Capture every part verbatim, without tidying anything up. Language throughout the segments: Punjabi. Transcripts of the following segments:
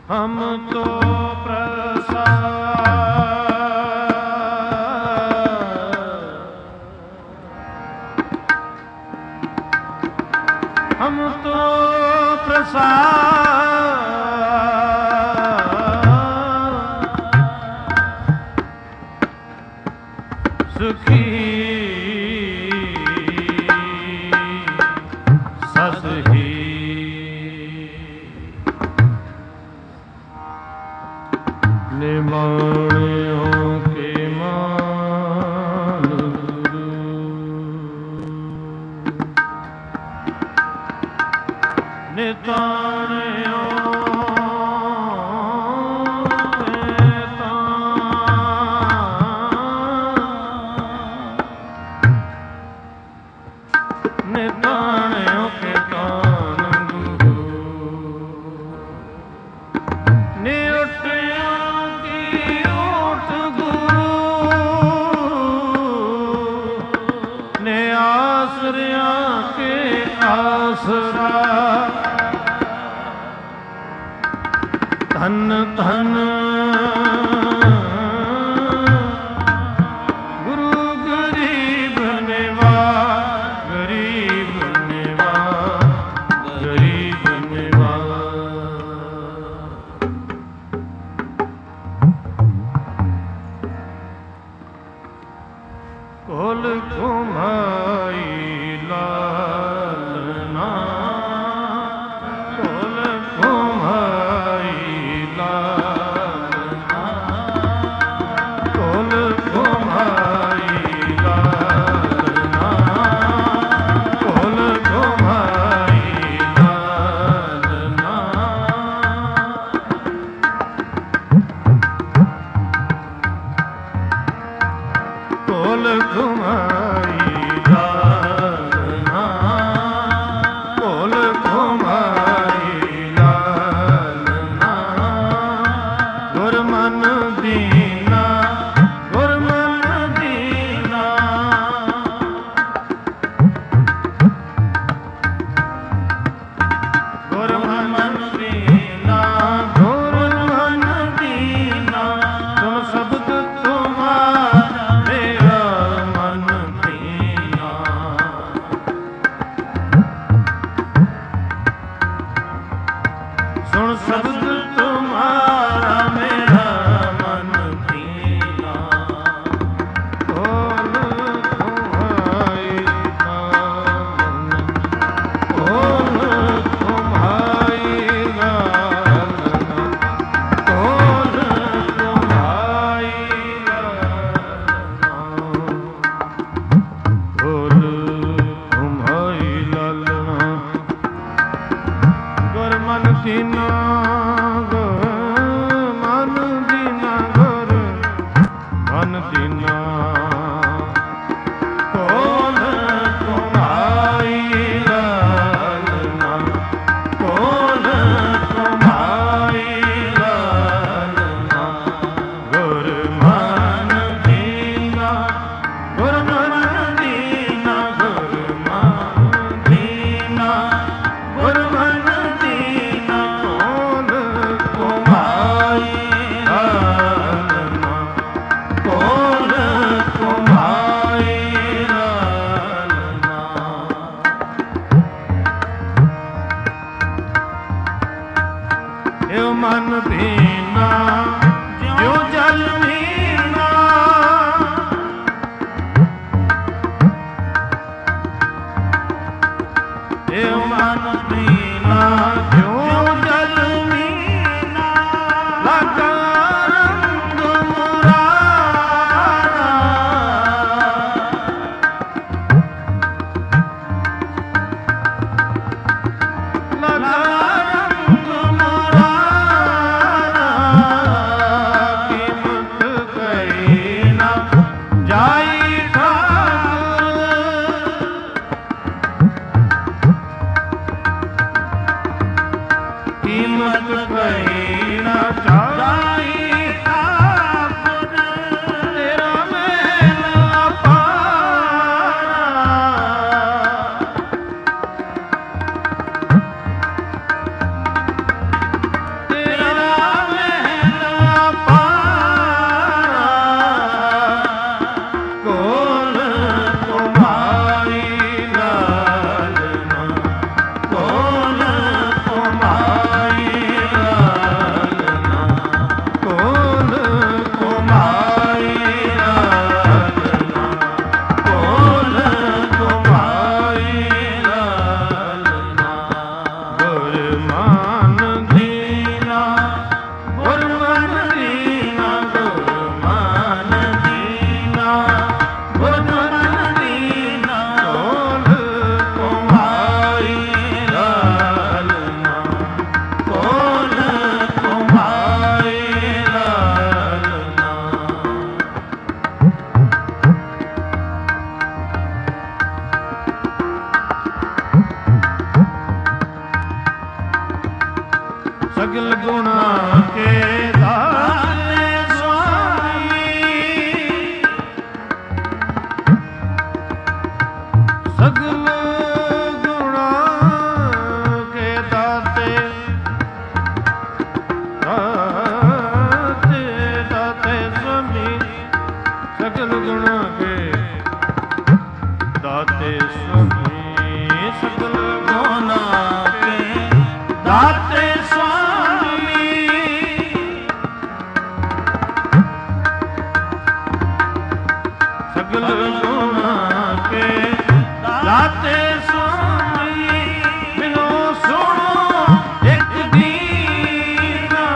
हम तो प्रसाद हम तो प्रसाद सुखी ससही निमाणियों के मान गुरु निताणियों निताणियों के तान गुरु निउटियों की ऊट गुरु ने आसरिया के आसरा धन धन गुरु गरीब निवा गरीब निवा गरीब निवा कोल घुमाई लालना कोल घुमाई लालना कोल घुमाई लालना कोल घुमाई लालना कोल घुमाई लालना कोल घुमाई लालना गुर मन दीना गुर मन दीना गुर मन दीना गुर मन दीना तुम शब्द तुम्हारा मेरा मन दीना सुन शब्द तुम्हारा मेरा मन दीना कोल तुम्हारी लालना कोल तुम्हारी लालना कोल तुम्हारी लालना कोल तुम्हारी लालना गुर मन दीना गुर मन दीना गुर मन दीना कोल तुम्हारी लालना कोल तुम्हारी लालना गुर मन दीना गुर मन दीना गुर मन दीना गुर मन दीना कोल तुम्हारी लालना कोल तुम्हारी लालना यो मन भीना जो जल मीना यो मन भीना जो जल मीना लगा रंग मुरारा लगा रंग मुरारा कीमत कही ना जाई ठाकुर कीमत कही ना जाई ठाकुर तेरा मेला पारा तेरा ਸਗਲ ਗੁਣਾ ਕੇ ਦਾਤੇ ਸੁਆਮੀ ਸਗਲ ਗੁਣਾ ਕੇ ਦਾਤੇ ਦਾਤੇ ਦਾਤੇ ਸੁਆਮੀ ਸਗਲ ਗੁਣਾ ਕੇ ਦਾਤੇ ਸੁਆਮੀ ਸਗਲ ਗੁਣਾ ਕੇ ਦਾਤੇ ਸੁਆਮੀ ਸਗਲ ਗੁਣਾ ਕੇ ਦਾਤੇ ਸੁਆਮੀ ਬਿਨੋ ਸੁਣੋ ਇੱਕ ਦੀਨਾ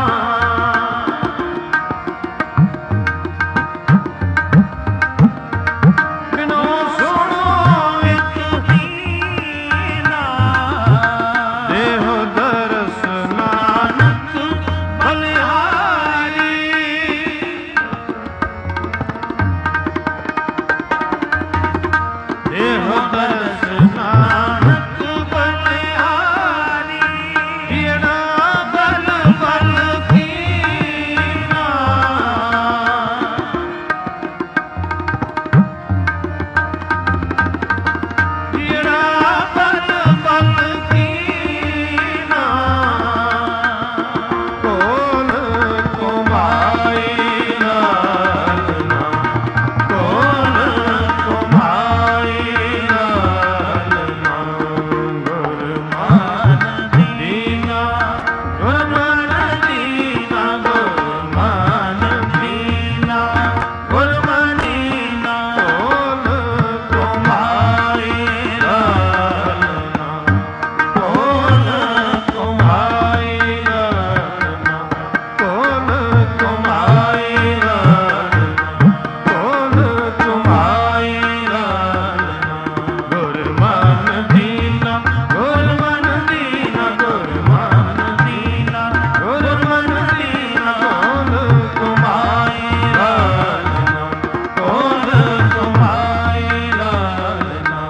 ਬਿਨੋ ਸੁਣੋ ਇੱਕ ਦੀਨਾ ਦੇਹੁ ਦਰਸ ਨਾਨਕ ਬਲਿਹਾਰੀ ਦੇਹੁ ਦਰਸ ਨਾਨਕ ਬਲਿਹਾਰੀ ਜਿਹੜਾ ਬਲ ਬਲ ਕੀਨਾ ਜਿਹੜਾ ਬਲ ਬਲ ਕੀਨਾ ਕੋਲ ਕੁਮਾਈ ਨਾਲ ਨਾ ਕੋਲ ਕੁਮਾਈ ਨਾਲ ਨਾ ਗੁਰਮਾਨ ਦੀਨਾ ਗੁਰਮਾਨ ਦੀਨਾ ਗੁਰਮਾਨ ਦੀਨਾ ਗੁਰਮਾਨ ਦੀਨਾ ਕੋਲ ਕੁਮਾਈ ਨਾਲ ਨਾ ਕੋਲ ਕੁਮਾਈ ਨਾਲ ਨਾ ਕੋਲ ਕੁਮਾਈ ਨਾਲ ਕੋਲ ਕੁਮਾਈ ਨਾਲ ਗੁਰਮਨ ਦੀਨਾ ਗੁਰਮਨ ਦੀਨਾ ਗੁਰਮਨ ਦੀਨਾ ਗੁਰਮਨ ਦੀਨਾ ਕੋਲ ਕੁਮਾਈ ਨਾਲ ਕੋਲ ਕੁਮਾਈ ਨਾਲ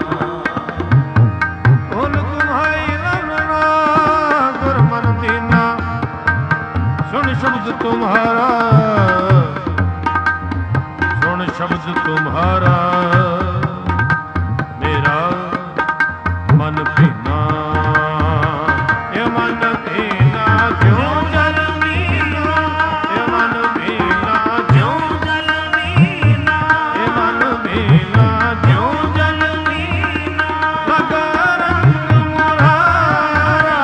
ਕੋਲ ਕੁਮਾਈ ਨਾਲ ਗੁਰਮਨ ਦੀਨਾ ਸੁਣ ਸ਼ਬਦ ਤੁਮਹਾਰਾ ਸੁਣ ਸ਼ਬਦ ਤੁਮਹਾਰਾ ਮੇਰਾ ਮਨ ਭੀਨਾ ਇਹ ਮਨ ਭੀਨਾ ਕਿਉਂ ਜਲ ਮੀਨਾ ਇਹ ਮਨ ਭੀਨਾ ਕਿਉਂ ਜਲ ਮੀਨਾ ਇਹ ਮਨ ਭੀਨਾ ਕਿਉਂ ਜਲ ਮੀਨਾ ਲਗਾ ਰੰਗ ਮੁਰਾਰਾ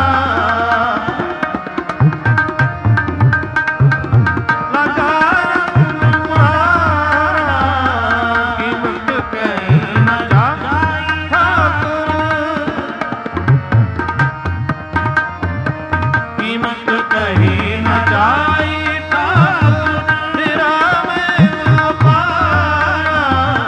ਲਗਾ ਰੰਗ ਮੁਰਾਰਾ ਕੀਮਤ ਕਹਿ ਨਾ ਜਾਈ ਠਾਕੁਰ ਕੀਮਤ ਕਹੀ ਨਾ ਜਾਈ ਠਾਕੁਰ ਤੇਰਾ ਮੇਲ ਅਪਾਰਾ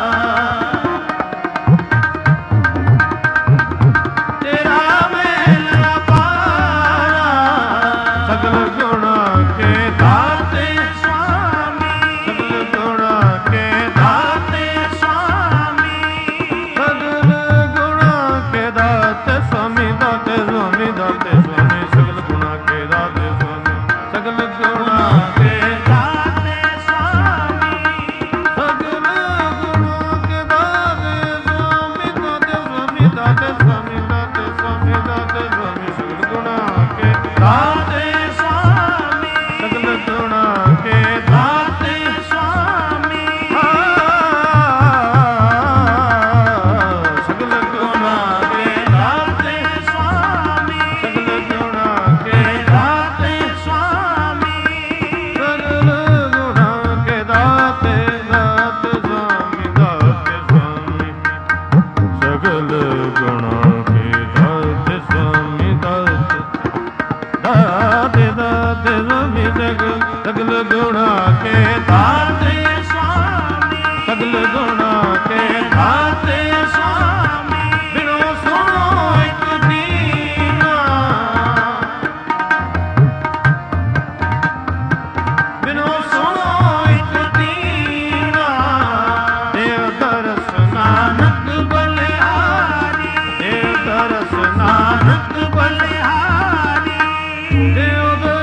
ਤੇਰਾ ਮੇਲ ਅਪਾਰਾ ਸਗਲ ਗੁਣਾ ਕੇ ਦਾਤੇ ਸੁਆਮੀ ਸਗਲ ਗੁਣਾ ਕੇ ਦਾਤੇ ਸੁਆਮੀ ਸਗਲ ਗੁਣਾ ਕੇ ਦਾਤੇ ਸੁਆਮੀ ਦਾਤੇ ਸੁਆਮੀ ਦਾਤੇ ਸੁਆਮੀ ਸਗਲ ਗੁਣਾ ਕੇ ਦਾਤੇ ਸੁਆਮੀ ਸਗਲ ਗੁਣਾ ਕੇ ਦਾਤੇ ਸੁਆਮੀ ਸਗਲ ਗੁਣਾ ਕੇ ਦਾਤੇ ਸੁਆਮੀ ਦਾਤੇ ਸੁਆਮੀ ਦਾਤੇ ਸੁਆਮੀ ਦਾਤੇ ਸੁਆਮੀ ਦਾਤੇ ਸੁਆਮੀ ਸਗਲ ਗੁਣਾ ਕੇ ਦਾਤੇ ਸੁਆਮੀ ਸਗਲ ਗੁਣਾ ਕੇ ਦਾਤੇ ਸੁਆਮੀ ਸਗਲ ਗੁਣਾ ਕੇ ਦਾਤੇ ਸੁਆਮੀ ਸਗਲ ਗੁਣਾ ਕੇ ਦਾਤੇ ਸੁਆਮੀ ਸਗਲ ਗੁਣਾ ਕੇ ਦਾਤੇ ਦਾਤੇ ਸੁਆਮੀ ਦਾਤੇ ਸੁਆਮੀ ਸਗਲ ਗੁਣਾ ਕੇ ਦਾਤੇ ਸੁਆਮੀ ਦਾਤੇ ਦਾਤੇ ਦਾਤੇ ਸੁਆਮੀ ਸਗਲ ਸਗਲ ਗੁਣਾ ਕੇ ਦਾਤੇ ਸੁਆਮੀ ਸਗਲ ਗੁਣਾ ਕੇ ਦਾਤੇ ਸੁਆਮੀ ਬਿਨੋ ਸੁਣੋ ਇੱਕ ਦੀਨਾ ਬਿਨੋ ਸੁਣੋ ਇੱਕ ਦੀਨਾ ਦੇਵ ਦਰਸ ਨਾਨਕ ਬਲਿਹਾਰੀ ਦੇਵ ਦਰਸ ਨਾਨਕ ਬਲਿਹਾਰੀ ਦੇਵ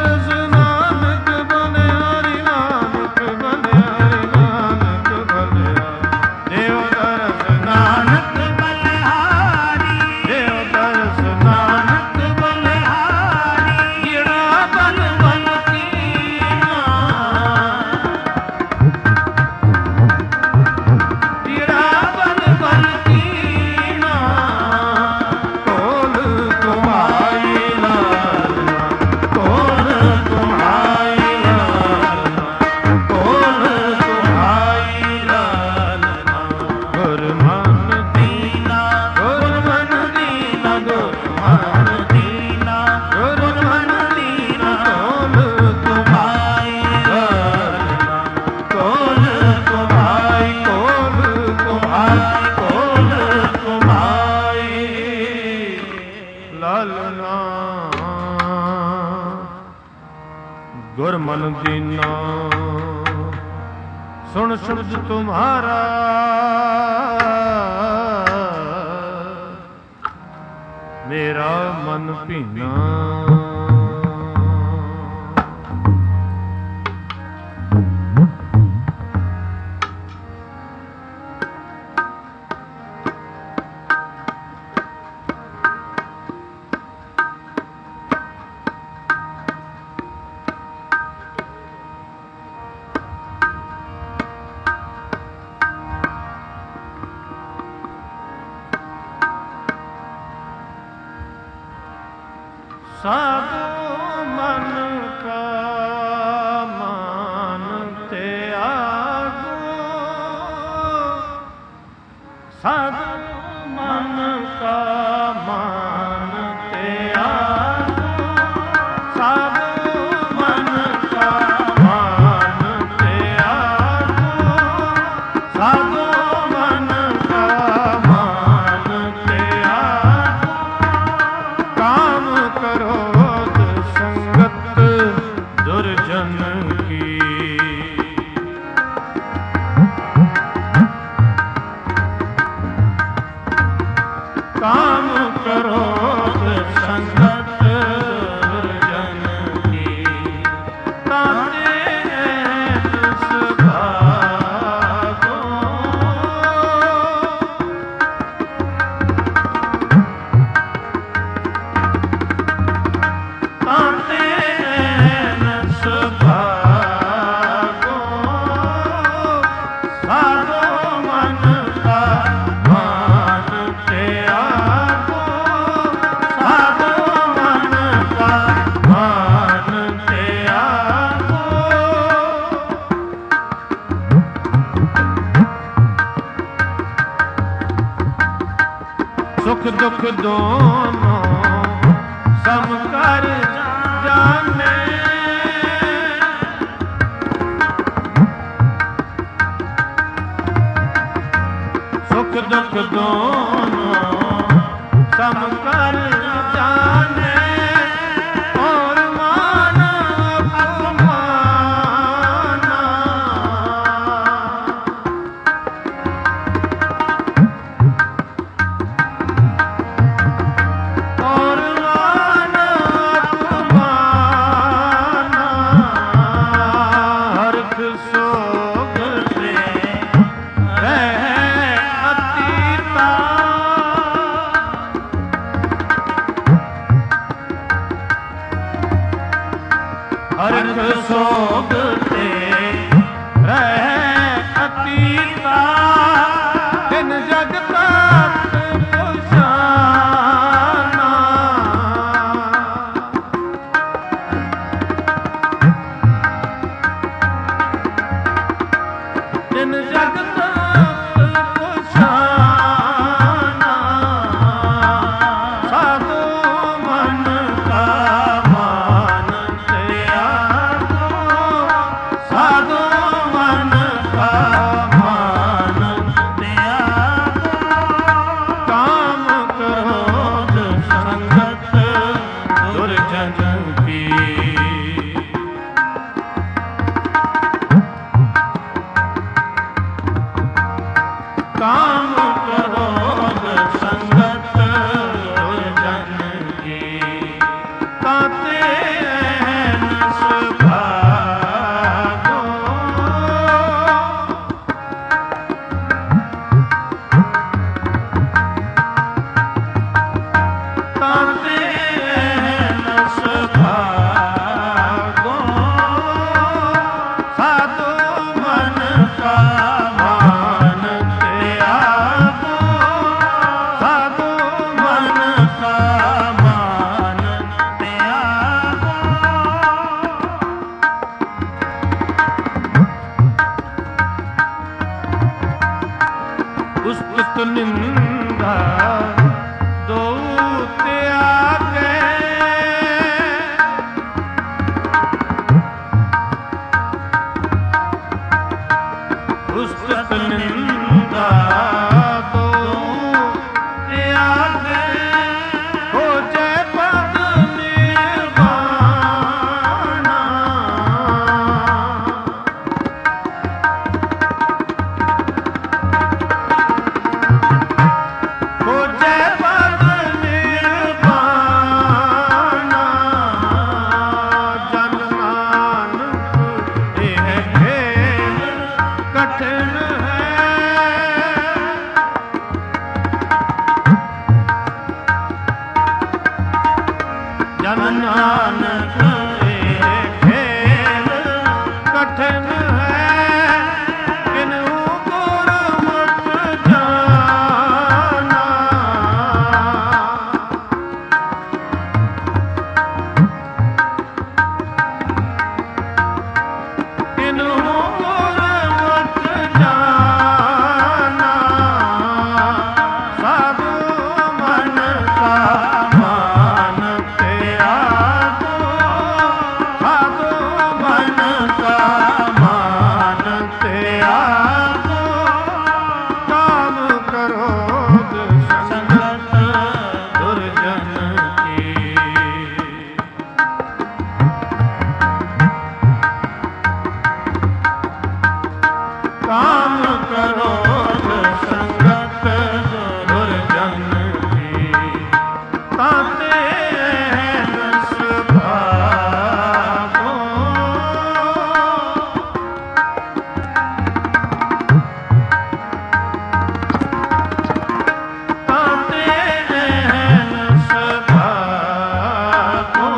मन दीना गुर मन दीना कोल तुम्हारी कोल तुम्हारी कोल तुम्हारी कोल तुम्हारी लालना गुर मन दीना सुन शब्द तुम्हारा मेरा मन भीना साधु मन का मान त्यागो साधु मन का मान त्यागो साधु मन का मान त्यागो साधु मन का मान त्यागो काम करो संगत दुर्जन की काम करो संगत दुर्जन की ताते सुभागो ताते सुभागो साधो मन का मान त्यागो साधो मन का मान त्यागो सुख दुख दोनों सम कर जाने सुख दुख दोनों सम कर जाने और मान अपमाना और मान अपमाना हर्ष शोक से रह अतीता हर्ष शोक से रह अतीता दिन जगता पुषाना दिन जगता पुषाना साधु मन का मान त्यागो साधु मन का मान त्यागो काम क्रोध संगत दुर्जन की काम क्रोध संगत दुर्जन की ताते सुभागो ताते ਜਨ ਨਾਨਕ ਇਹ ਖੇਲ ਕਠਿਨ ਹੈ, ਕਿਨਹੂ ਗੁਰਮੁਖ ਜਾਣਾ। ਕਿਨਹੂ ਗੁਰਮੁਖ ਜਾਣਾ, ਸਾਧੂ ਮਨ ਕਾ ਮਾਨ ਤਿਆਗੋ, ਸਾਧੂ ਮਨ ਕਾ ਮਾਨ ਤਿਆਗੋ, ਕਾਮ ਕ੍ਰੋਧ ਸੰਗਤ ਦੁਰਜਨ ਕੀ। ਕਾਮ ਕ੍ਰੋਧ ਸੰਗਤ ਦੁਰਜਨ ਕੀ, ਤਾਤੇ ਨਸ ਭਾਗੋ। ਤਾਤੇ ਨਸ ਭਾਗੋ,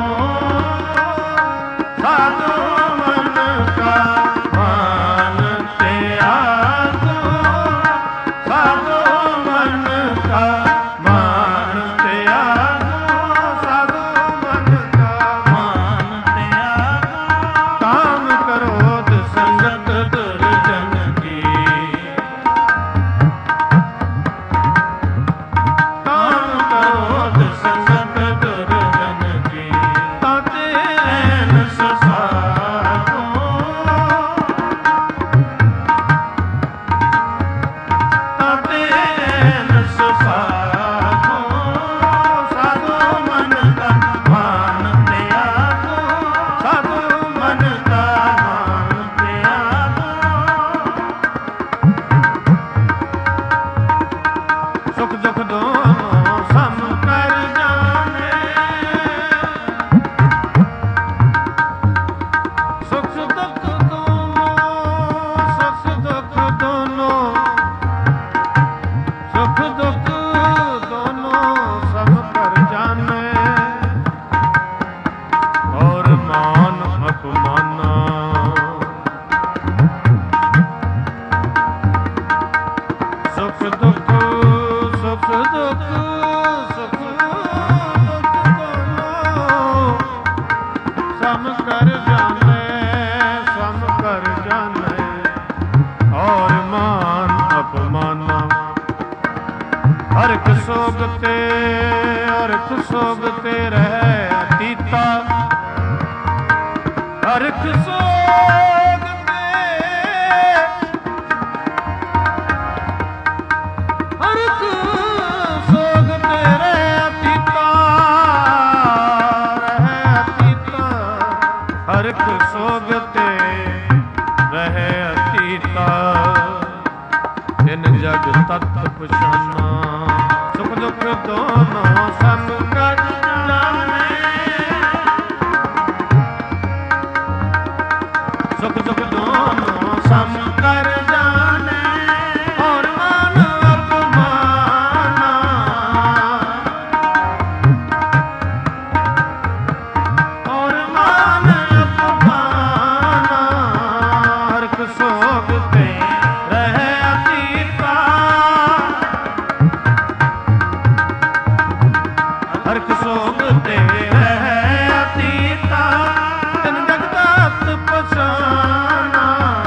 ਸਾਧੂ ਮਨ ਕਾ ਮਾਨ ਤਿਆਗੋ, ਸਾਧੂ ਮਨ ਕਾ ਮਾਨ ਤਿਆਗੋ, ਸਾਧੂ ਮਨ ਕਾ ਮਾਨ ਤਿਆਗੋ, ਕਾਮ ਕ੍ਰੋਧ ਸੰਗਤ ਦੁਰਜਨ ਕੀ। ਕਾਮ ਕ੍ਰੋਧ ਸੰਗਤ ਦੁਰਜਨ ਕੀ, ਤਾਤੇ ਨਸ ਭਾਗੋ। ਤਾਤੇ ਨਸ ਭਾਗੋ, ਸਾਧੂ ਮਨ ਕਾ ਮਾਨ ਤਿਆਗੋ, ਸਾਧੂ ਮਨ ਕਾ ਮਾਨ ਤਿਆਗੋ। ਸੁਖ ਦੁਖ ਦੋਨੋਂ ਸਮ ਕਰ ਜਾਣੇ, ਸੁਖ ਦੁਖ ਦੋਨੋਂ, ਸੁਖ ਦੁਖ ਦੋਨੋਂ, ਸੁਖ ਦੁਖ ਦੋਨੋਂ ਸਭ ਕਰ ਜਾਣੇ, ਔਰ ਮਾਨ ਅਪਮਾਨਾ। ਸੁਖ ਦੁਖ, ਸੁਖ ਦੁਖ, ਸੁਖ ਦੁਖ ਦੋਨੋਂ ਸਮ ਕਰ ਜਾਣੇ, ਸਮ ਕਰ ਜਾਣੇ, ਔਰ ਮਾਨ ਅਪਮਾਨਾ। ਹਰਿਕ ਸੋਗ ਤੇ, ਹਰਿਕ ਸੋਗ ਤੇ ਰਹਿ ਅਤੀਤਾ, ਹਰਿਕ ਸੋਗ ਤੇ, ਹਰਿਕ ਸੋਗ ਤੇ ਰਹਿ ਅਤੀਤਾ, ਰਹਿ ਅਤੀਤਾ, ਹਰਿਕ ਸੋਗ ਤੇ ਰਹਿ ਅਤੀਤਾ। ਤਿਨ ਜਗ ਤਤ ਪਛਾਨਾ, ਸੁਖ ਦੁਖ ਦੋਨੋਂ ਸਮ ਕਰ ਜਾਣੇ, ਸੁਖ ਦੁਖ ਦੋਨੋਂ ਸਮ ਕਰ ਜਾਣੇ, ਔਰ ਮਾਨ ਅਪਮਾਨਾ। ਔਰ ਮਾਨ ਅਪਮਾਨਾ, ਹਰਿਕ ਸੋਗ ਤੇ ਰਹਿ ਅਤੀਤਾ, ਹਰਿਕ ਸੋਗ ਤੇ ਰਹਿ ਅਤੀਤਾ। ਤਿਨ ਜਗ ਤਤ ਪਛਾਨਾ,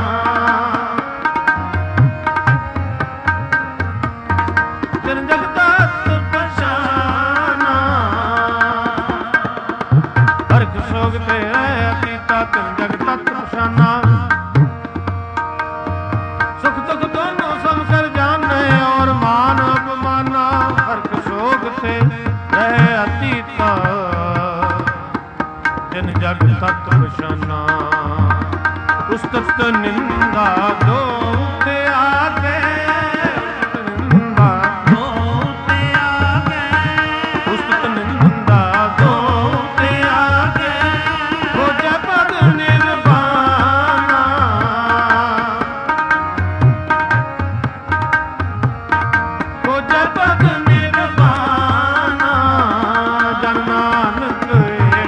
ਤਿਨ ਜਗ ਤਤ ਪਛਾਨਾ, ਹਰਿਕ ਸੋਗ ਤੇ ਰਹਿ ਅਤੀਤਾ। ਤਿਨ ਜਗ ਤਤ ਪਛਾਨਾ, ਸੁਖ ਦੁਖ ਦੋਨੋਂ ਸਮ ਕਰ ਜਾਣੇ, ਔਰ ਮਾਨ ਅਪਮਾਨਾ। ਹਰਿਕ ਸੋਗ ਤੇ ਰਹਿ ਅਤੀਤਾ, ਤਿਨ ਜਗ ਤਤ ਪਛਾਨਾ। ਉਸਤਤ ਨਿੰਦਾ ਦੋ ਤਿਆਗੇ, ਨਿੰਦਾ ਦੋ ਤਿਆਗੇ, ਉਸਤਤ ਨਿੰਦਾ ਦੋ ਤਿਆਗੇ, ਹੋ ਜਾ ਪਦ ਨਿਰਵਾਣਾ। ਹੋ ਜਾ ਪਦ ਨਿਰਵਾਣਾ, ਜਨ ਨਾਨਕ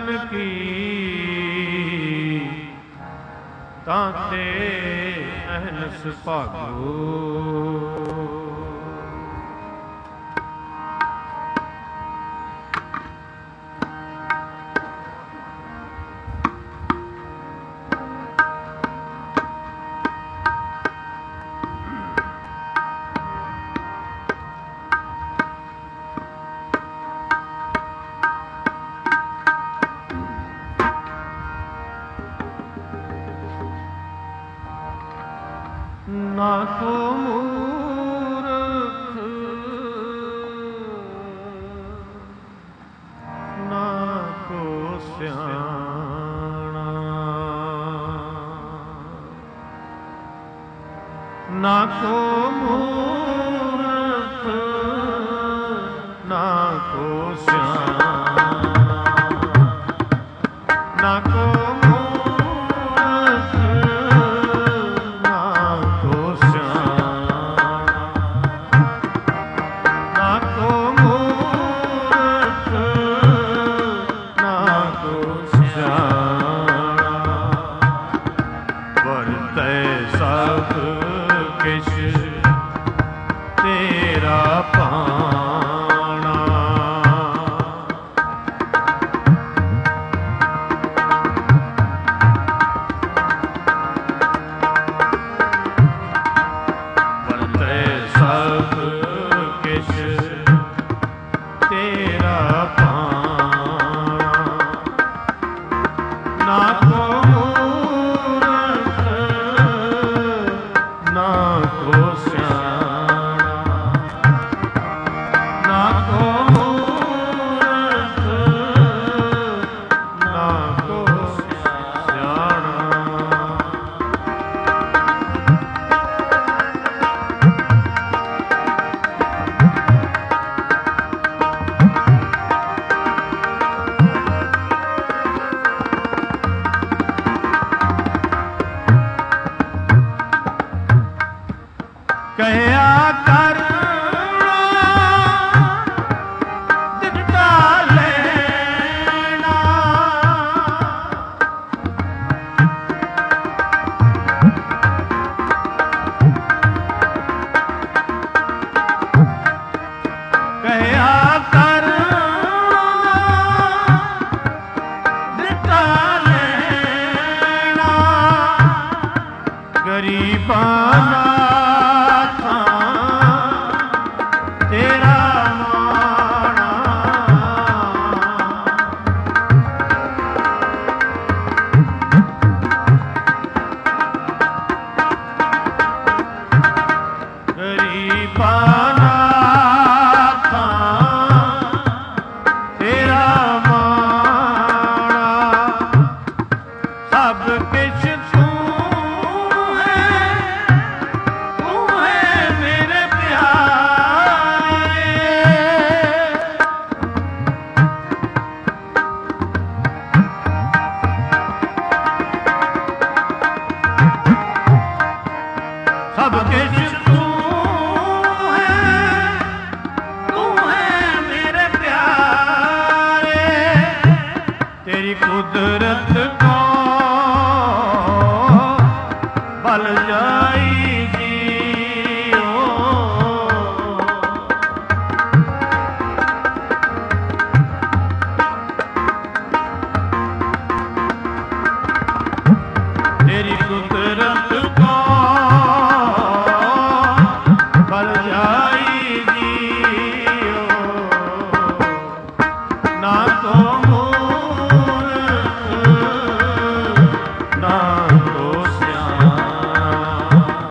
ਜਨ ਕੀ ਤਾਂ ਤੇ ਅਹਨਸ ਭਾਗੋ। ਨਾ ਕੋ ਮੂਰਖ ਨਾ ਕੋ ਸਿਆਣਾ, ਨਾ ਕੋ ਮੂਰਖ ਨਾ ਕੋ ਸਿਆਣਾ, ਨਾ ਕੋ ਕਹਿਆ ਕਰਨਾ ਦਿੱਤਾ ਲੈਣਾ, ਕਹਿਆ ਕਰਨਾ ਦਿੱਤਾ ਲੈਣਾ, ਗਰੀਬਾਂ ਦਾ ਸਭ ਕਿਛ ਤੂੰ ਹੈ, ਤੂੰ ਹੈ ਮੇਰੇ ਪਿਆਰੇ, ਤੇਰੀ ਕੁਦਰਤ ਕੋ ਬਲ ਜਾਈ ਜੀਓ, ਤੇਰੀ ਕੁਦਰਤ ਕੋ ਨਾ ਕੋ ਸਿਆਣਾ,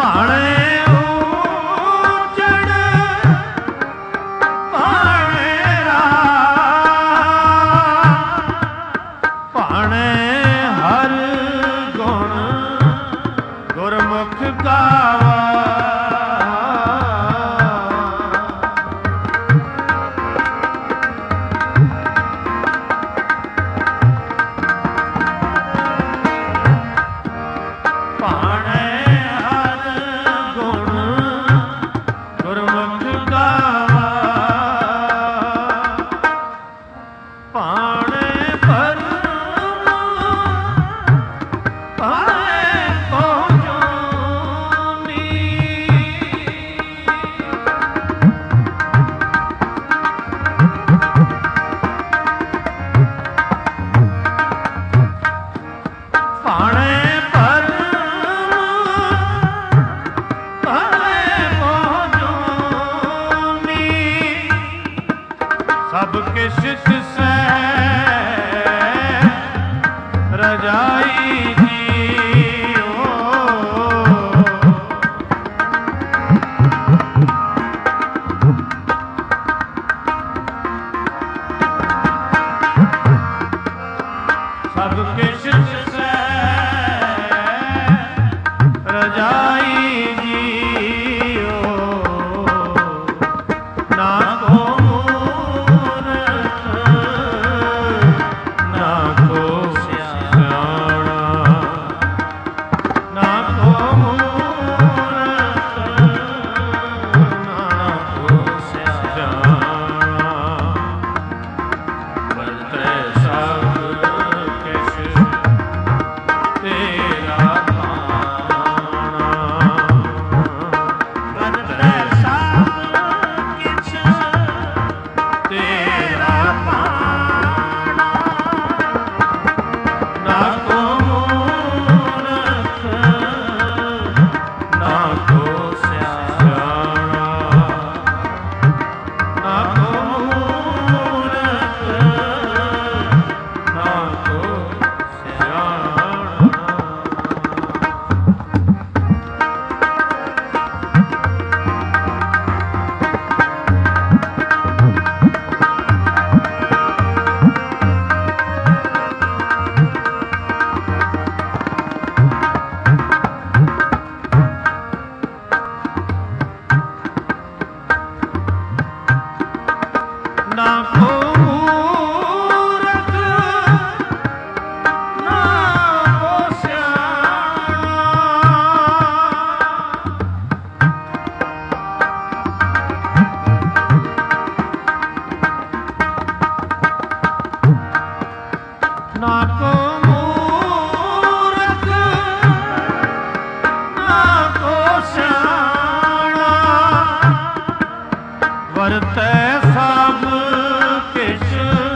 ਭਾਣੇ ਉਜੜ ਭਾਣੇ ਰਾਮ ਭਾਣੇ ਹਰ ਗੁਣ ਗੁਰਮੁਖ ਗਾਵਾ ਸਭ ਕਿਛ ਤਿਸੈ ਰਜਾਈ ਜੀਓ ਸਭ ਕਿਛ ਤਿਸੈ ਰਜਾਈ ਜੀਓ ਨਾ ਕੋ ਨਾ ਕੋ ਮੂਰਖ ਨਾ ਕੋ ਸਿਆਣਾ ਨਾ ਕੋ ਮੂਰਖ ਨਾ ਕੋ ਸਿਆਣਾ ਵਰਤੈ ਸਭ ਕਿਛ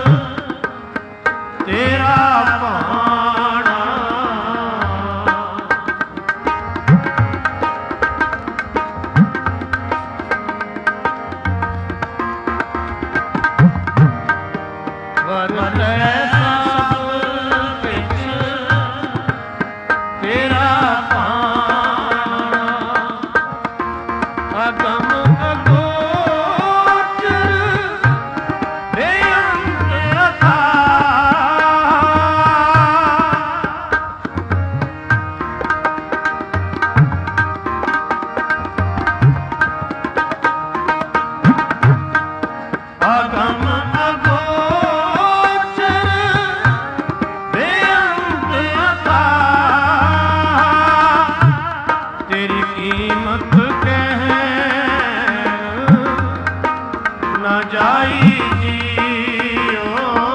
ਤੇਰਾ ਭਾਣਾ ਵਰਤੈ ਸਭ ਕਿਛ ਤੇਰਾ ਭਾਣਾ ਅਗਮ ਅਗਮ ਅਗੋਚਰ ਬੇਅੰਤ ਅਥਾਹ ਤੇਰੀ ਕੀਮਤ ਕਹਿ ਨਾ ਜਾਈ ਜੀਓ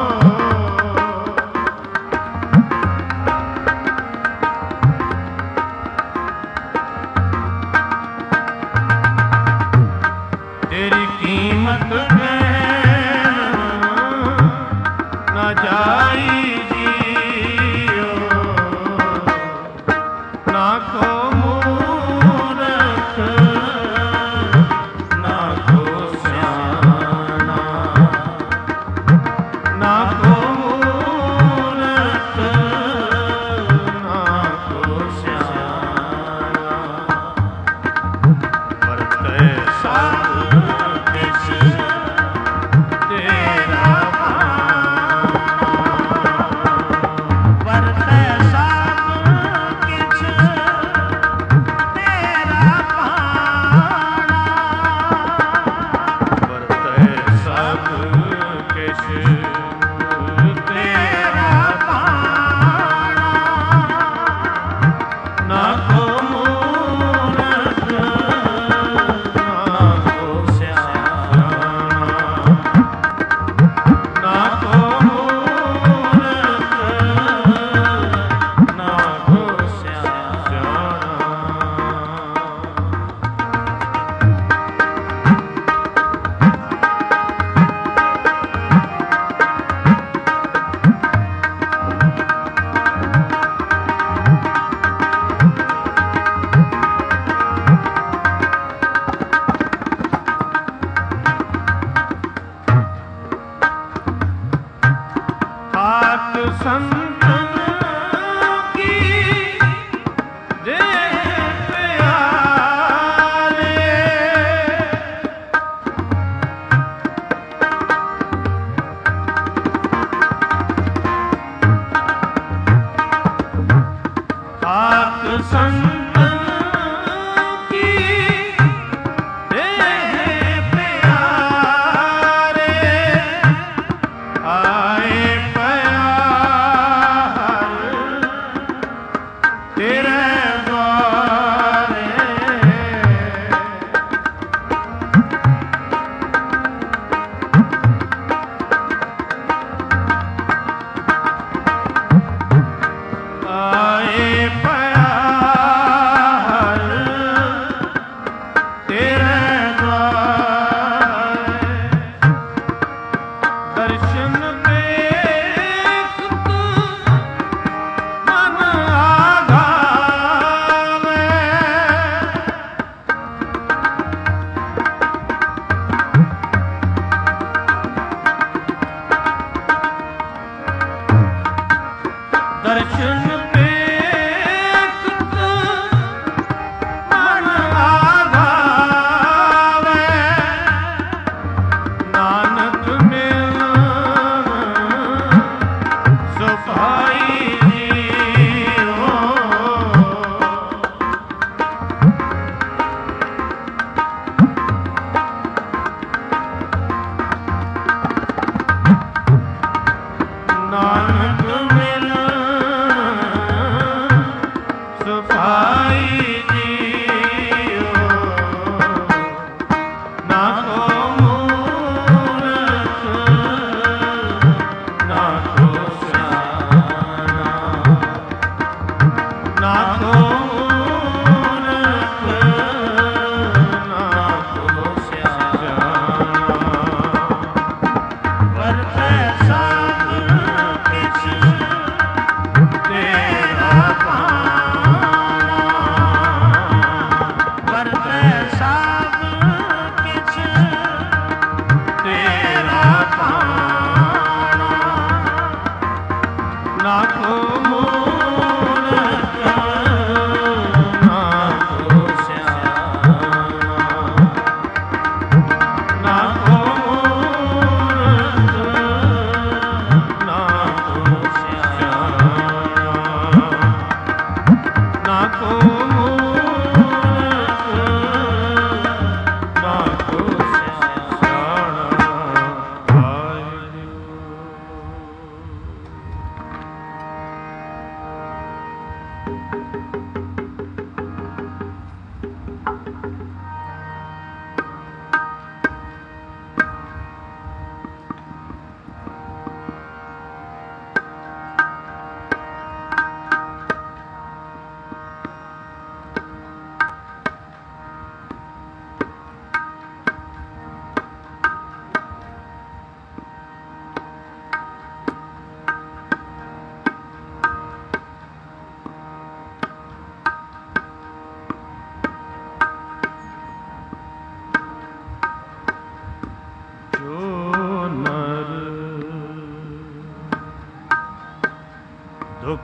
ਤੇਰੀ ਕੀਮਤ ਨਾ ਜਾਈ ਜੀਓ ਨਾ ਕੋ ਮੂਰਖ ਨਾ ਕੋ ਸਿਆਣਾ ਨਾ ਕੋ ਮੂਰਖ ਨਾ ਕੋ ਸਿਆਣਾ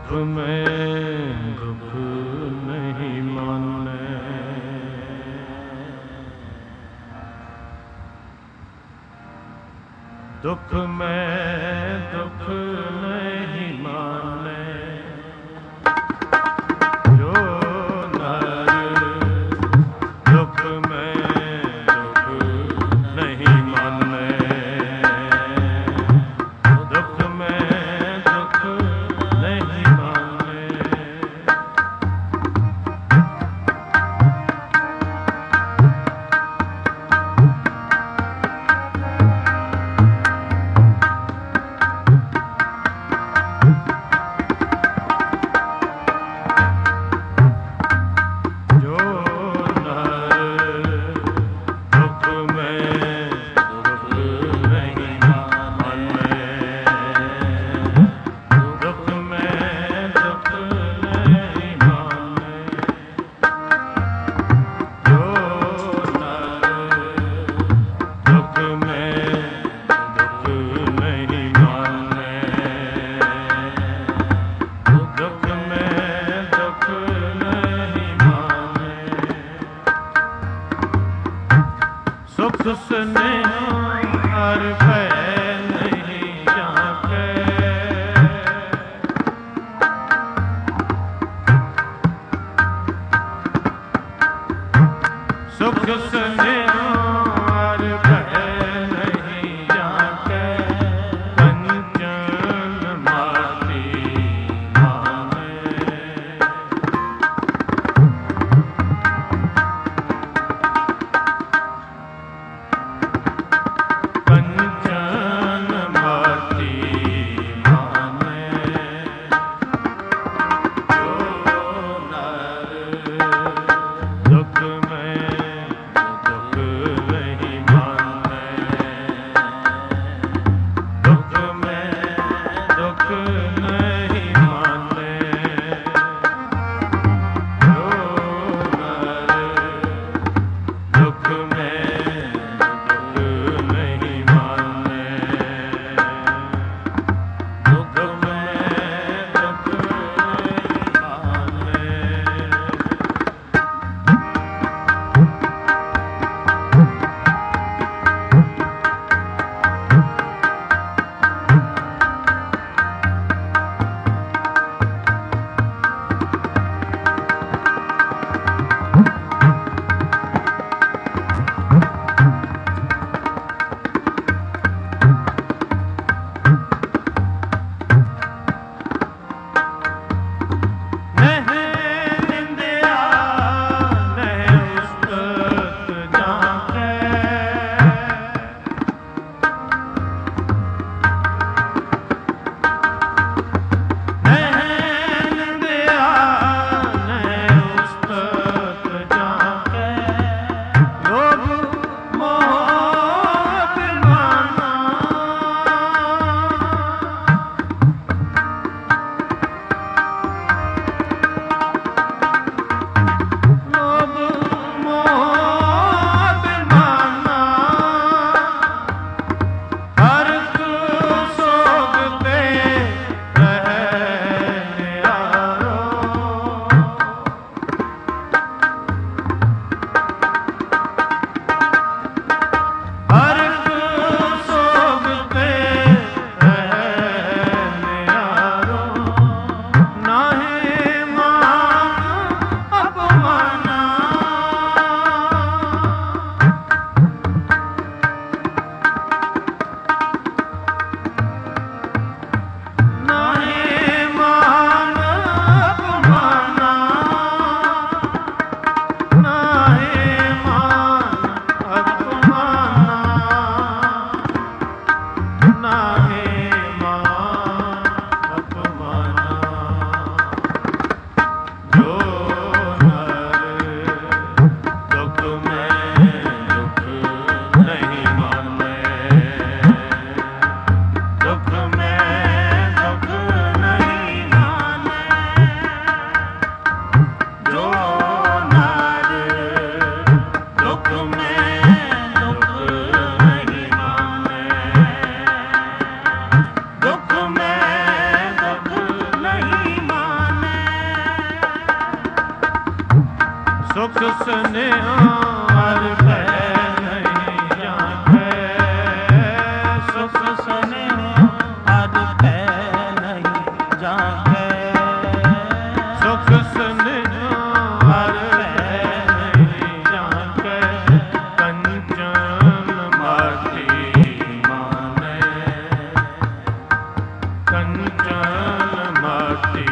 दुख में दुख नहीं माने, दुख में दुख नहीं माने, जो नर दुख में दुख नहीं माने, दुख में दुख नहीं माने। सुख स्नेह हर भय नहीं जाके, सुख स्नेह हर भय नहीं जाके, कंचन माटी माने, कंचन माटी माने, जो नर दुख में दुख ਸੁਨਿਓ ਹਰ ਭੈ ਨਹੀਂ ਜਾਗੇ ਸੁਖ ਸੁਨਿਓ ਹਰ ਭੈ ਨਹੀਂ ਜਾਗੇ ਸੁਖ ਸੁਨਿਓ ਹਰ ਭੈ ਨਹੀਂ ਜਾਗੇ ਕੰਚਨ ਮਾਤੀ ਮਾਨੇ ਕੰਚਨ ਮਾਤੀ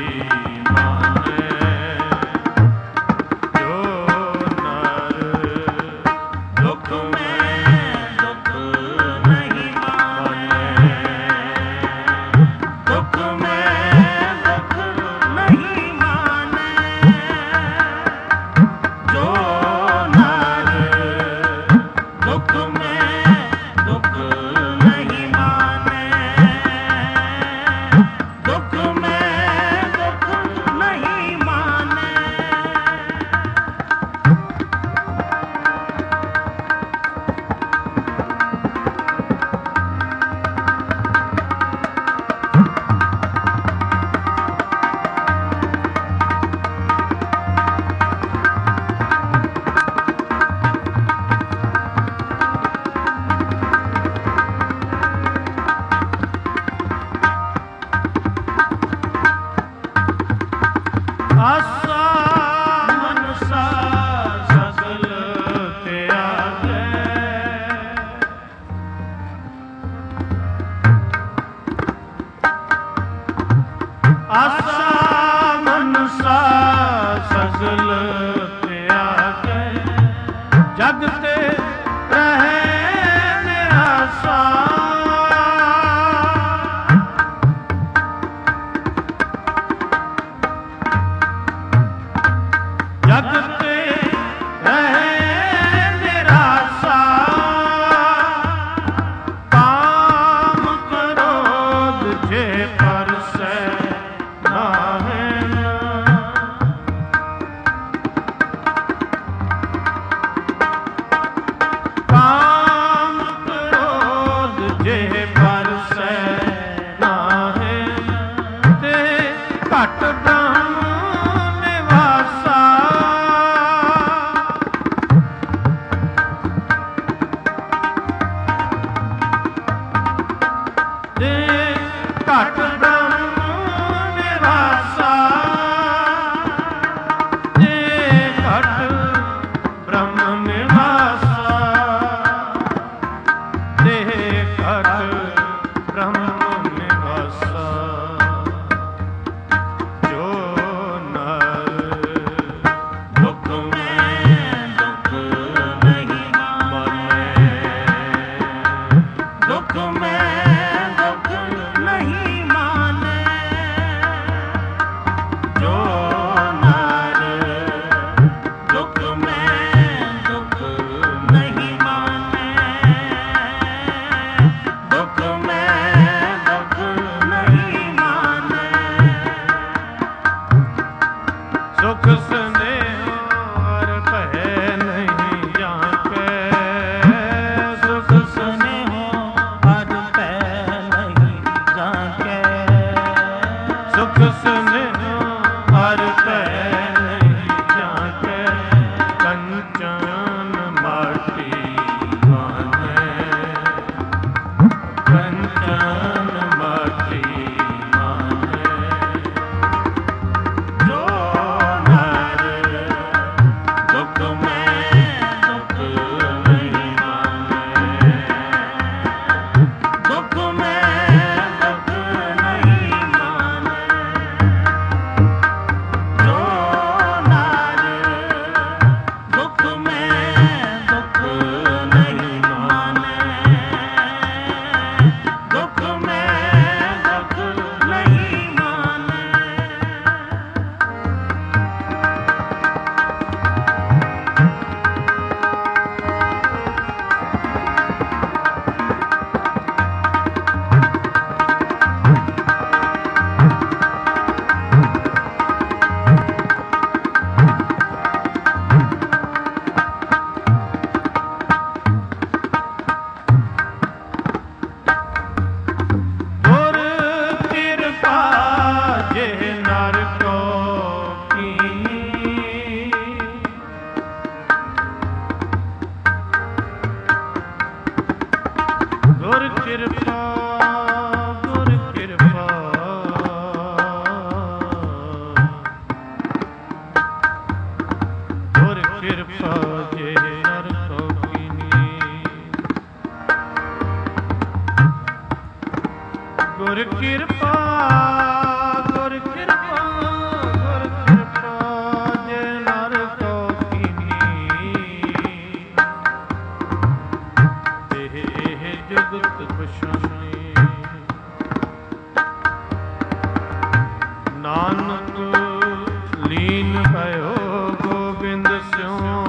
ਆਸਾ ਮਨਸਾ ਸਗਲ ਤਿਆਗੈ ਆਸਾ ਮਨਸਾ ਸਗਲ ਤਿਆਗੈ ਜਗ ਤੇ ਰਹੈ ਨਿਰਾਸਾ ਜਗ ਤੇ ਰਹਿ ਨਿਰਾਸਾ ਕਾਮ ਕ੍ਰੋਧ ਜੇ ਪਰਸੈ ਨਾਹਿ ਕਾਮ ਕਿਰਪਾ ਗੁਰ ਕਿਰਪਾ ਗੁਰ ਕਿਰਪਾ ਜੇ ਨਰ ਕੋ ਕੀਨੀ ਗੁਰ ਕਿਰਪਾ ਗੁਰ ਕਿਰਪਾ ਗੁਰ ਕਿਰਪਾ ਜੇ ਨਰ ਕੋ ਕੀਨੀ ਇਹ ਇਹ ਜਗਤ ਪਛਾਨੀ ਨਾਨਕ ਲੀਨ ਭਇਓ ਗੋਬਿੰਦ ਸਿਉ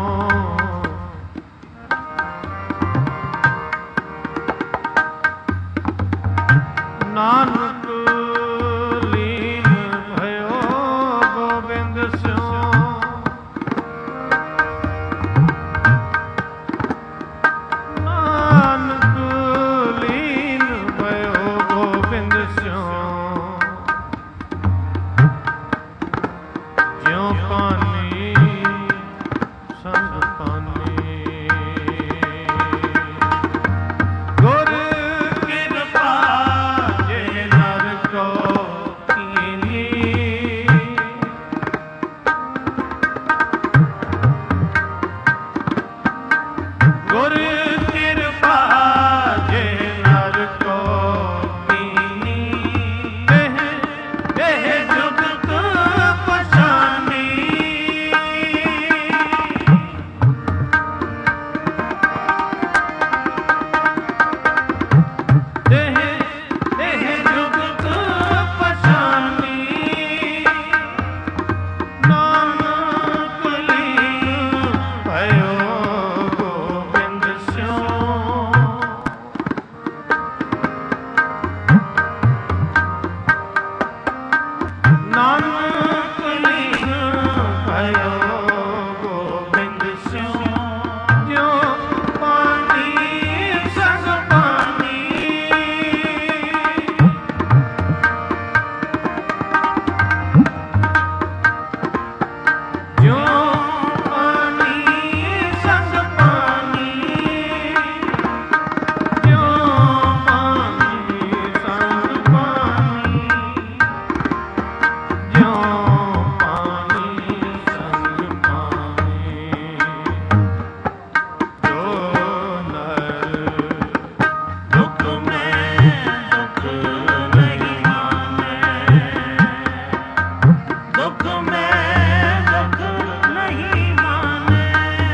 ਨਾਨਕ ਲੀਨ ਭਇਓ ਗੋਬਿੰਦ ਸਿਉ ਨਾਨਕ ਲੀਨ ਭਇਓ ਗੋਬਿੰਦ ਸਿਉ ਜਿਉ ਪਾਨੀ ਸੰਗ ਪਾਨੀ ਗੁਰ ਕਿਰਪਾ ਜੇ ਨਰ ਕੋ ਕੀਨੀ ਗੁਰ ਕਿਰਪਾ ਜੇ ਨਰ ਕੋ ਕੀਨੀ ਇਹ ਇਹ ਜੁਗਤ ਪਛਾਨੀ ਇਹ ਇਹ ਜੁਗਤ ਪਛਾਨੀ ਨਾਨਕ ਲੀਨ ਭਇਓ ਗੋਬਿੰਦ ਸਿਉ ਨਾਨਕ ਲੀਨ ਭਇਓ ਗੋਬਿੰਦ ਸਿਉ ਜਿਉ ਪਾਨੀ ਸੰਗ ਪਾਨੀ ਜਿਉ ਪਾਨੀ ਸੰਗ ਪਾਨੀ ਜਿਉ ਪਾਨੀ ਸੰਗ ਪਾਨੀ ਜਿਉ ਪਾਨੀ ਸੰਗ ਪਾਨੀ ਜੋ ਨਰ ਦੁਖ ਮੈਂ ਦੁਖ ਨਹੀਂ ਮਾਨੈ ਦੁਖ ਮੈਂ ਦੁਖ ਨਹੀਂ ਮਾਨੈ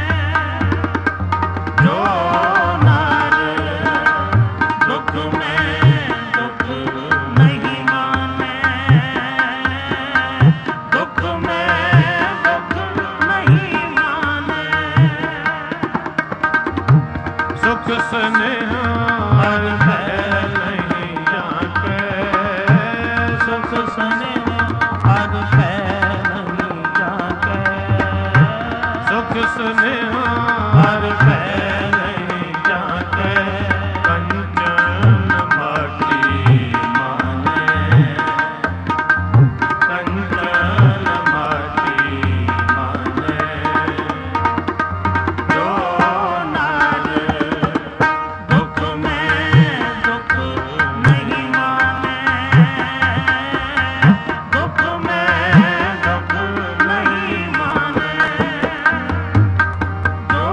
ਜੋ ਨਰ ਦੁਖ ਮੈਂ ਦੁਖ ਨਹੀਂ ਮਾਨੈ ਦੁਖ ਮੈਂ ਦੁਖ ਨਹੀਂ ਮਾਨੈ ਸੁਖ ਸਨੇਹ ਹਰ ਭੈ ਨਹੀਂ ਜਾਣੈ ਸੁਖ ਸਨੇਹ ਹਰ ਭੈ ਨਹੀਂ ਜਾਣੈ ਸੁਖ ਸਨੇਹ ਹਰ ਭੈ ਨਹੀਂ ਜਾਣੈ ਕੰਚਨ ਮਾਟੀ ਮਾਨੈ ਕੰਚਨ ਮਾਟੀ ਮਾਨੈ ਜੋ ਨਰ ਦੁਖ ਮੈਂ ਦੁਖ ਨਹੀਂ ਮਾਨੈ ਦੁਖ ਮੈਂ ਦੁਖ ਨਹੀਂ ਮਾਨੈ ਜੋ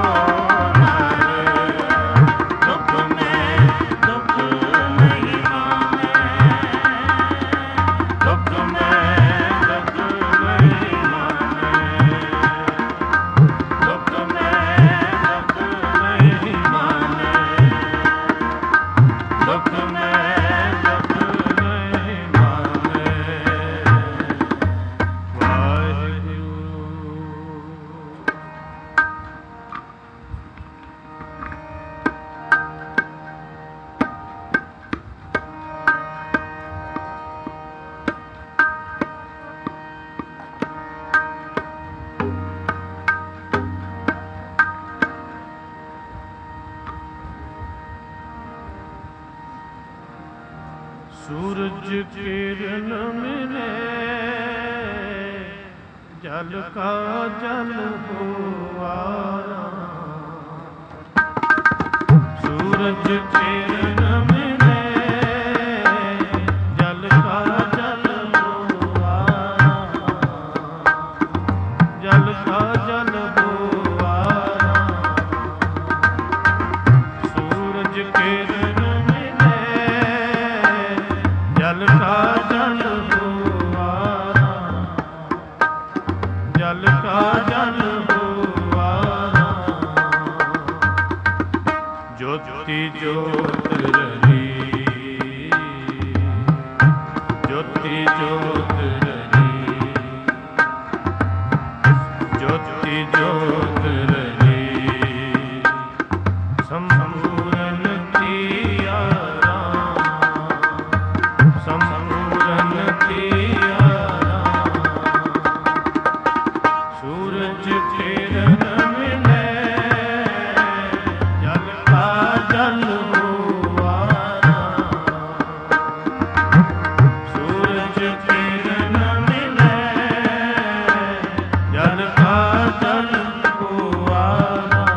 सूरज किरण मिले जल का जल हुआ सूरज किरण ਜੋਤੀ ਜੋਤ ਰਹੀ, ਜੋਤੀ ਜੋਤ ਰਹੀ, ਜੋਤੀ ਜੋਤ ਰਹੀ, ਸੰਪੂਰਨ ਕੀਆ ਰਾਮ, ਸੰਪੂਰਨ ਕੀਆ ਰਾਮ। ਸੂਰਜ ਕਿਰਨ ਮਿਲੇ, ਜਲ ਕਾ ਜਲ ਹੁਆ ਰਾਮ। ਸੂਰਜ ਕਿਰਨ ਮਿਲੇ, ਜਲ ਕਾ ਜਲ ਹੁਆ ਰਾਮ।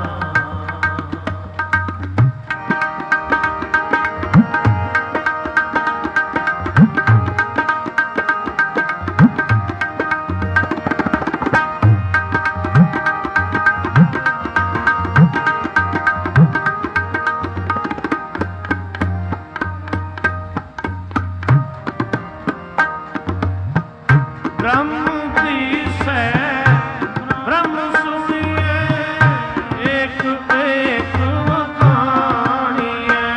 ब्रह्म दिसै ब्रह्म सुनिए, एक एक वखाणिए।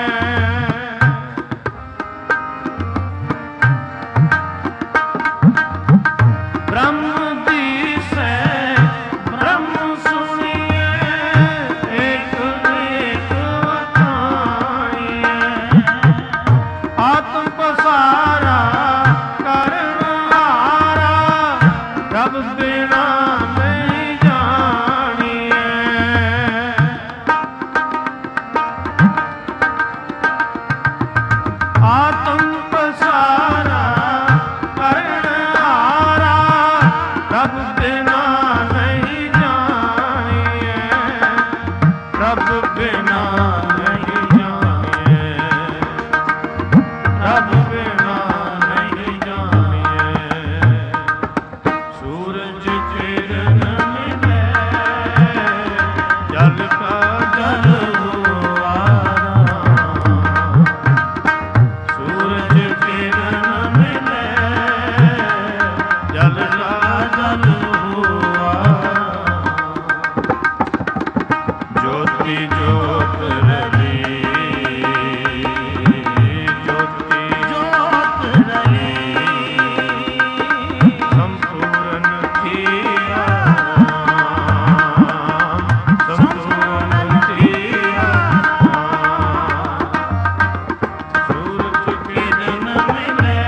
ब्रह्म दिसै ब्रह्म सुनिए, एक एक वखाणिए। आत्म पसारा रब बिना नहीं जानिए। आत्म पसारा करण हारा, रब बिना नहीं जानिए, रब बिना नहीं जानिए, रब बिना नहीं जानिए। सूरज किरण मिले, जल का जल हुआ राम। सूरज किरण मिले, जल का जल हुआ राम। ज्योति ज्योत रही, ज्योति ज्योत रही, संपूर्ण किया राम, संपूर्ण किया राम। सूरज किरण मिले,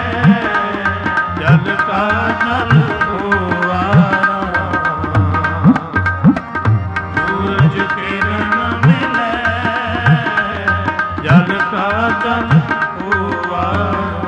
जल का जल हुआ राम। सूरज किरण मिले, जल का जल हुआ राम।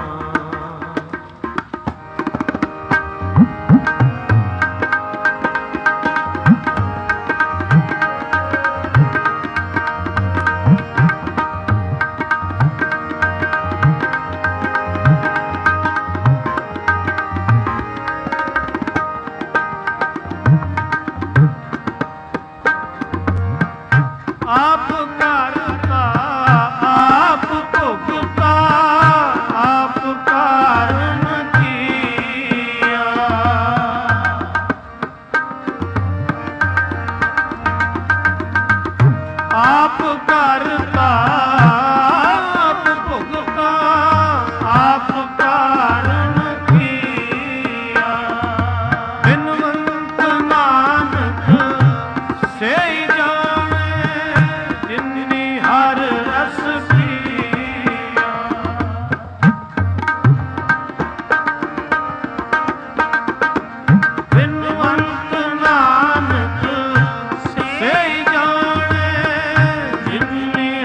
आप करता आप भुगता, आप कारण किया। आप करता आप भुगता, आप कारण किया। बिनवंत नानक से जाने, जिन्नी हर रस पिया। बिनवंत नानक से जाने, जिन्नी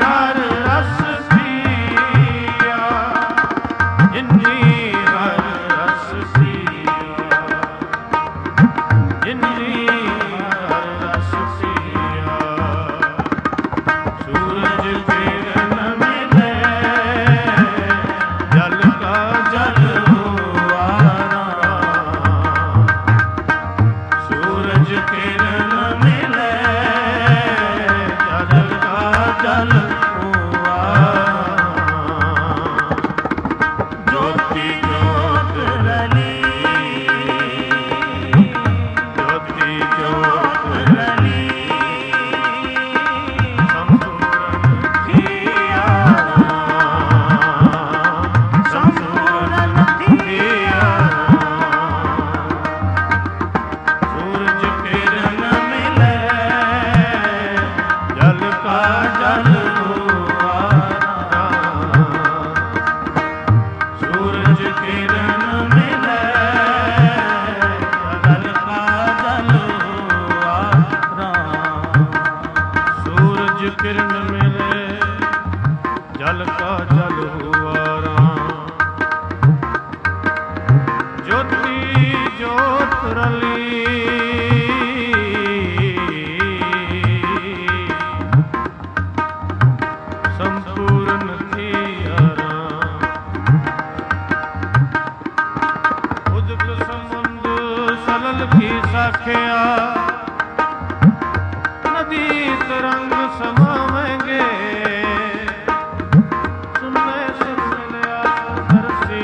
किरण मिले जल का जल हुआ राम। ज्योति ज्योत रली संपूर्ण थी आराम। उदक समुंद सलल की साखिया नदी तरंग समावेंगे। सुनने सुन लिया सरसी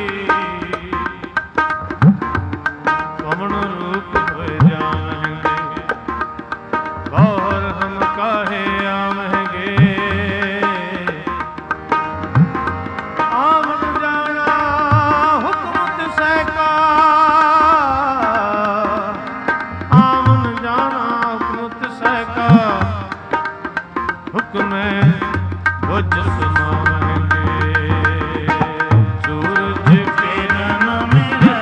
पवन रूप हो जावेंगे। और हम काहे आवेंगे आवन जाना हुक्म तिसै का। आवन जाना हुक्म तिसै का हुक्म बुझ सुनावेंगे। सूरज किरण मिले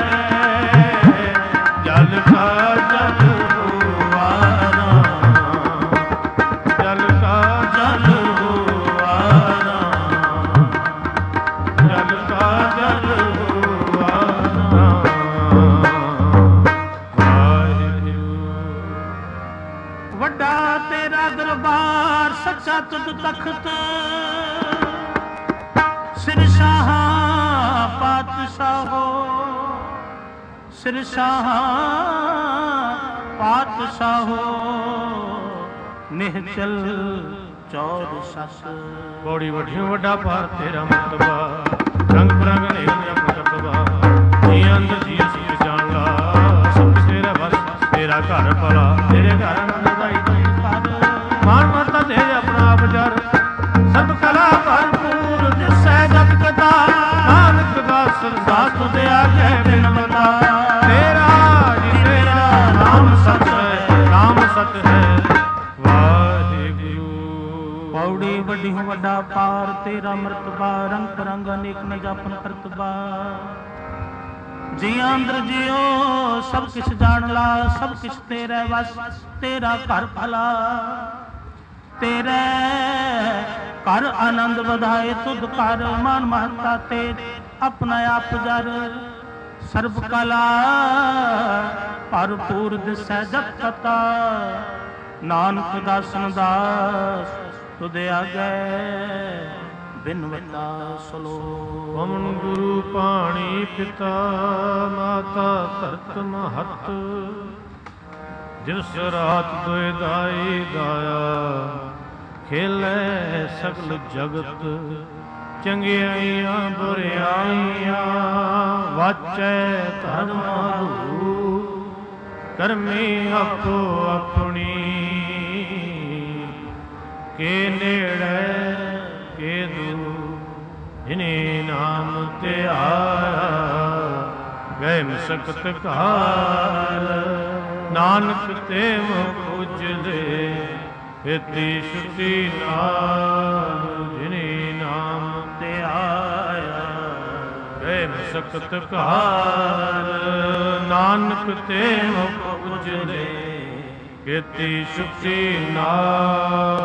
जल का जल हुआ राम। जल का जल हुआ राम। जल का जल हुआ राम। वाहिगुरू। ਵੱਡਾ ਤੇਰਾ ਦਰਬਾਰ ਸੱਚਾ ਤੁਧ ਤਖਤ। ਸਿਰ ਸ਼ਾਹ ਪਾਤਸ਼ਾਹੋ ਸਿਰ ਸ਼ਾਹ ਪਾਤਸ਼ਾਹੋ ਨਿਹਚਲ ਚੌਰ ਸਸ। ਬੋੜੀ ਵੱਡਿਓ ਵੱਡਾ ਭਾਰ ਤੇਰਾ ਮਰਤਬਾ। ਰੰਗ ਬਰੰਗ ਨੇ ਆਪਣਾ ਰਤਬਾ। ਜੀ ਅੰਦਰ ਜੀ ਅਸੀਂ ਜਾਣ ਲਾ ਸਭ ਤੇਰਾ ਬਸ ਤੇਰਾ ਘਰ ਭਲਾ ਤੇਰੇ ਘਰ ਆਨੰਦ ਦਾਈ ਤੂੰ ਕਰ। ਮਾਨ ਮਰਤਾ ਦੇ ਆਪਣਾ ਆਪ ਜਰ ਸਭ ਕਲਾ ਭਰਪੂਰ ਜਿਸੈ ਜਗ ਕਥਾ। ਨਾਨਕ ਦਾਸ ਦਾਸ ਤੁਧ ਆਗੇ ਬਿਨ ਬਤਾ। ਤੇਰਾ ਜੀ ਤੇਰਾ ਨਾਮ ਸਤ ਹੈ ਨਾਮ ਸਤ ਹੈ ਵਾਹਿਗੁਰੂ। ਪੌੜੀ ਵੱਡੀ ਵੱਡਾ ਪਾਰ ਤੇਰਾ ਮਰਤਬਾ। ਰੰਗ ਰੰਗ ਅਨੇਕ ਨ ਜਾਪਨ ਕਰਤਬਾ। ਜੀ ਅੰਦਰ ਜਿਉ ਸਭ ਕਿਛ ਜਾਣ ਲਾ ਸਭ ਕਿਛ ਤੇਰੇ ਵਸ ਤੇਰਾ ਘਰ ਭਲਾ। ਤੇਰੇ ਘਰ ਆਨੰਦ ਵਧਾਏ ਤੁਧ ਕਰ। ਮਾਨ ਮਹੱਤਾ ਤੇ ਆਪਣਾ ਆਪ ਜਰ। ਸਰਬ ਕਲਾ ਭਰਪੂਰ ਦਿਸੈ ਜਗ ਕਤਾ। ਨਾਨਕ ਦਾਸਨ ਦਾਸ ਤੁਧ ਆਗੇ ਬਿਨਵਤਾ ਸਲੋ। ਪਵਨ ਗੁਰੂ ਪਾਣੀ ਪਿਤਾ ਮਾਤਾ ਧਰਤ ਮਹਤ। ਜਿਸ ਰਾਤ ਦੋਇ ਦਾਈ ਦਾਇਆ ਖੇਲੇ ਸਗਲ ਜਗਤ। ਚੰਗਿਆਈਆਂ ਬੁਰਿਆਈਆਂ ਵਾਚੈ ਧਰਮ ਗੁਰੂ। ਕਰਮੀ ਆਪੋ ਆਪਣੀ ਕੇ ਨੇੜੇ ਕੇ ਦੂਰ। ਜਿਨੇ ਨਾਮ ਤੇ ਆਇਆ ਗਏ ਮਸਕਤ ਕਾਲ। ਨਾਨਕ ਤੇ ਮੁਖ ਉਜਲੇ ਇਤੀ ਸ਼ੁਤੀ ਨਾਲ। ਜਿਨੇ ਨਾਮ ਤੇ ਆਇਆ ਗਏ ਮਸਕਤ ਕਾਲ। ਨਾਨਕ ਤੇ ਮੁਖ ਉਜਲੇ ਇਤੀ ਸ਼ੁਤੀ ਨਾਲ।